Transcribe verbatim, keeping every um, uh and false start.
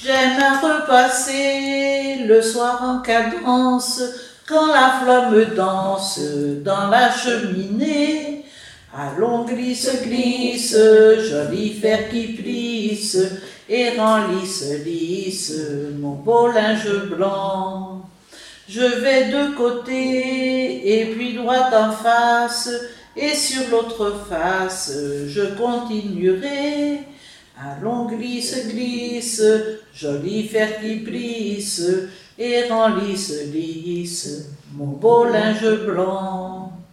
J'aime à repasser le soir en cadence, quand la flamme danse dans la cheminée. Allons, glisse, glisse, joli fer qui plisse, et rend lisse, lisse, mon beau linge blanc. Je vais de côté, et puis droit en face, et sur l'autre face, je continuerai. Allons, glisse, glisse, joli fer qui plisse, et rend lisse, lisse, mon beau linge blanc.